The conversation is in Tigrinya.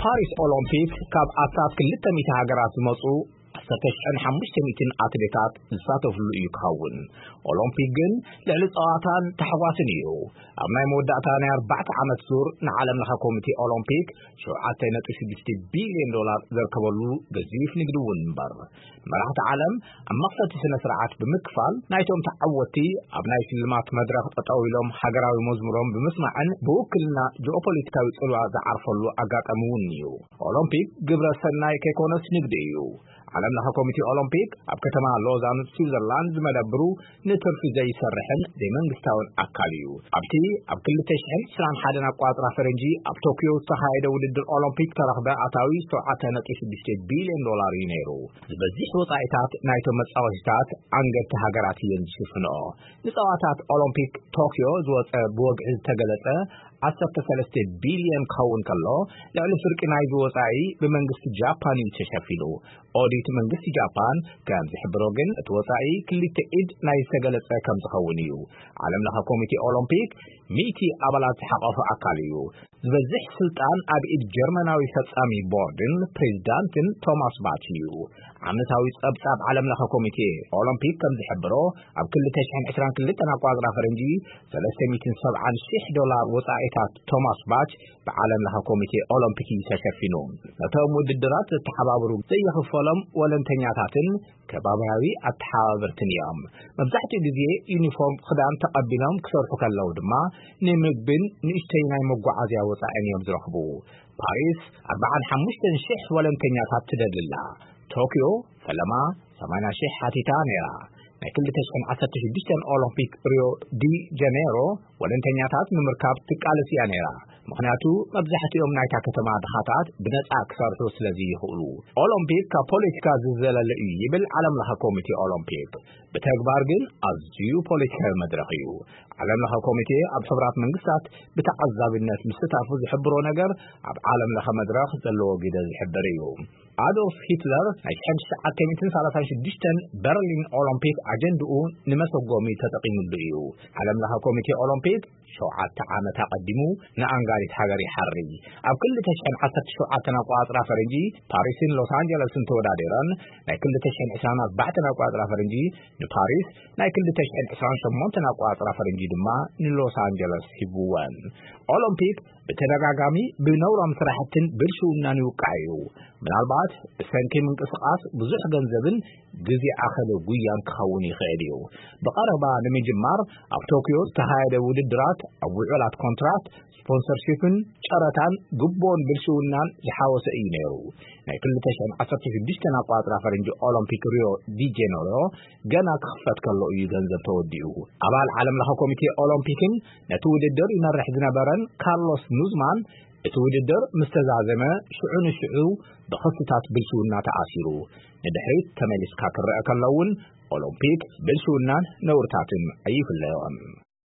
ፓሪስ ኦሎምፒክ ካብ ኣሳት ክልተ ሚተ ሃገራት ዝመጹ 1500 ኣትሌታት ዝሳተፍሉ እዩ ክኸውን ኦሎምፒክ ግን ልዕሊ ጸዋታን ተሕዋስን እዩ ኣብ ናይ መወዳእታ ናይ 4 ዓመት ዙር ንዓለም ለኸ ኮሚቴ ኦሎምፒክ $7.6 ቢልዮን ዘርከበሉ ገዚፍ ንግዲ እውን እምበር መራሕቲ ዓለም ኣብ መኽፈቲ ስነ ስርዓት ብምክፋል ናይቶም ተዓወቲ ኣብ ናይ ሽልማት መድረኽ ጠጠው ኢሎም ሃገራዊ መዝሙሮም ብምስማዕን ብውክልና ጂኦፖለቲካዊ ጽልዋ ዝዓርፈሉ ኣጋጣሚ እውን እዩ ኦሎምፒክ ግብረ ሰናይ ከይኮነስ ንግዲ እዩ ዓለም ለኸ ኮሚቴ ኦሎምፒክ ኣብ ከተማ ሎዛን ስዊዘርላንድ ዝመደብሩ ንትርፊ ዘይሰርሕን ዘይመንግስታውን ኣካል እዩ ኣብቲ ኣብ 2021 ኣቋፅራ ፈረንጂ ኣብ ቶኪዮ ዝተኻየደ ውድድር ኦሎምፒክ ተረኽበ ኣታዊ $7.6 ቢልዮን እዩ ነይሩ ዝበዝሕ ወጻኢታት ናይቶም መጻወቲታት ኣንገድቲ ሃገራት እየን ዝሽፍንኦ ንጸዋታት ኦሎምፒክ ቶኪዮ ዝወፀ ብወግዒ ዝተገለጸ 13 ቢልዮን ክኸውን ከሎ ልዕሊ ፍርቂ ናይ ወጻኢ ብመንግስቲ ጃፓን ተሸፊኑ ኦዲት መንግስቲ ጃፓን ከም ዝሕብሮ ግን እቲ ወጻኢ ክልተ ኢድ ናይ ዝተገለጸ ከም ዝኸውን እዩ ዓለም ለኸ ኮሚቴ ኦሎምፒክ 100 ኣባላት ዝሓቆፈ ኣካል እዩ ዝበዝሕ ስልጣን ኣብ ኢድ ጀርመናዊ ፈጻሚ ቦርድን ፕሬዝዳንትን ቶማስ ባች እዩ ዓመታዊ ጸብጻብ ዓለም ለኸ ኮሚቴ ኦሎምፒክ ከም ዝሕብሮ ኣብ 2022 ኣቋፅራ ፈረንጂ $370,000 ወጻኢታት ቶማስ ባች ብዓለም ለኸ ኮሚቴ ኦሎምፒክ ተሸፊኑ ነቶም ውድድራት ዝተሓባበሩ ዘይኽፈሎም ወለንተኛታትን ከባቢያዊ ኣተሓባበርትን እዮም መብዛሕትኡ ግዜ ዩኒፎርም ክዳን ተቐቢሎም ክሰርሑ ከለው ድማ ንምግብን ንእሽተይ ናይ መጓዓዝያ ወጻኢን እዮም ዝረኽቡ ፓሪስ 45,000 ወለንተኛታት ትደልላ ቶኪዮ ፈለማ 80,000 ሓቲታ ነይራ ናይ 2016 ኦሎምፒክ ሪዮ ዲ ጃኔሮ ወለንተኛታት ንምርካብ ትቃለስያ ነይራ ምክንያቱ መብዛሕትኦም ናይታ ከተማ ድኻታት ብነጻ ክሰርሑ ስለዚ ይኽእሉ ኦሎምፒክ ካብ ፖለቲካ ዝዘለለ እዩ ይብል ዓለም ለኸ ኮሚቴ ኦሎምፒክ ብተግባር ግን ኣዝዩ ፖለቲካዊ መድረኽ እዩ ዓለም ለኸ ኮሚቴ ኣብ ሕብራት መንግስታት ብተዓዛቢነት ምስታፉ ዝሕብሮ ነገር ኣብ ዓለም ለኸ መድረኽ ዘለዎ ግደ ዝሕብር እዩ አዶልፍ ሂትለር ናይ 1936 በርሊን ኦሎምፒክ አጀንዳኡ ንመሰጎሚ ተጠቂሙሉ እዩ ዓለም ለኸ ኮሚቴ ኦሎምፒክ 7 ዓመት ቀዲሙ ንኣንጋሪት ሃገር ይሓሪ ኣብ 2017 ኣቋፅራ ፈረንጂ ፓሪስን ሎስ አንጀለስን ተወዳዲረን ናይ 2024 ኣቋፅራ ፈረንጂ ንፓሪስ ናይ 2028 ኣቋፅራ ፈረንጂ ድማ ንሎስ አንጀለስ ሂብወን ኦሎምፒክ በተደጋጋሚ ብነውራም ስራሕትን ብልሽውናን ይውቃዩ ምናልባት ሰንኪ ምንቅስቃስ ብዙሕ ገንዘብን ግዜ ኣኸለ ጉያን ክኸውን ይኽእል እዩ በቀረባ ንምጅማር ኣብ ቶኪዮ ዝተኻየደ ውድድራት ኣብ ውዕላት ኮንትራክት ስፖንሰርሺፕን ጨረታን ግቦን ብልሽውናን ዝሓወሰ እዩ ነይሩ ናይ 2016 ኣቋፅራ ፈረንጂ ኦሎምፒክ ሪዮ ዲ ጃኔሮ ገና ክኽፈት ከሎ እዩ ገንዘብ ተወዲኡ ኣባል ዓለም ለኸ ኮሚቴ ኦሎምፒክን ነቲ ውድድር ይመርሕ ዝነበረን ካርሎስ ኑዝማን እቲ ውድድር ምስተዛዘመ ሽዑ ብኽስታት ብልሽውና ተኣሲሩ ንድሕሪት ተመሊስካ ክረአ ከለውን ኦሎምፒክ ብልሽውናን ነውርታትን ኣይፍለዮን